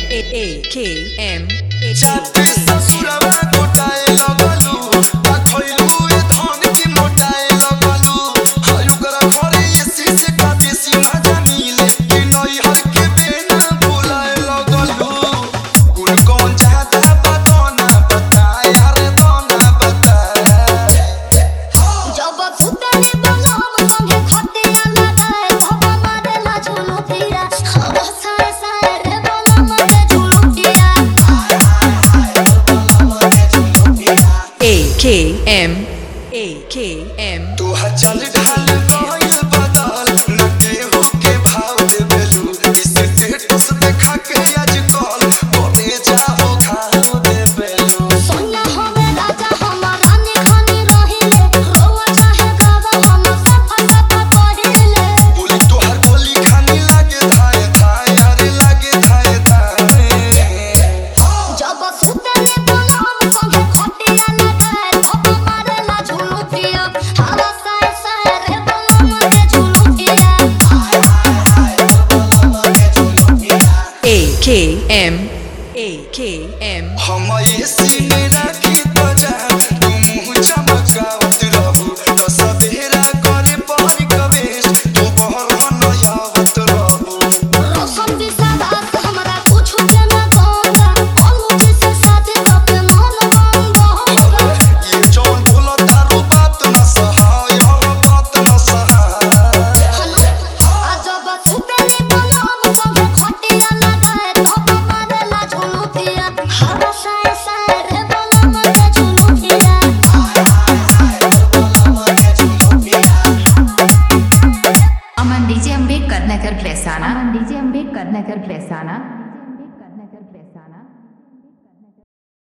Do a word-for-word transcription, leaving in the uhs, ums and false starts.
A A K M जाते ससुरवा गोटाए लगलू आ खइलू ए धन की मोटाए लगलू हाय ओकरा घरे एसी से का बेसी मजा मिले कि नई हर के बेना भुलाए लगलू कुल कौन चाहता पता ना बताए अरे दोना बताए जब सुतले बलम संगे खटिया लगाए धपा मारेला झुलू फिरा हम साए साए रे बलम के झुलू फिरा A K M A K M तू चल ढाल गइल बदल न केहू के भाव देबेलू स्टेटस देखा के आजकल करे जाओ घाव देबेलू सोना हमें राजा हम रानी खानी रहिले रोवा चाहे गावा हम सफा सफा कहिले बोली तोहर बोली खानी लागे धाए धाए अरे लागे धाए धाए जब सुतले बलम संगे खटिया लगाए धपा मारेला झुलू फिरा हम साए साए रे बलम के झुलू फिरा A K M A K M हम एसी में राखी बजा तू मुँह चमकावत रहू तो सवेरा करे पहर कवेश तू बहर हनयावत रहू रोशन विश्वास हमरा कुछु के ना कहता अनुजी से शादी करके मन बंद होगा ये जौन बोला तारू बात न सहाय हम बात न सहाय आ जब सुतले बलम संगे खटिया लगाए धपा मारेला झुलू फिरा हम साए साए रे बलम के झुलू फिरा अमन डीजे अम्बेडकर नगर प्लेसाना अमन डीजे अम्बेडकर नगर प्लेसाना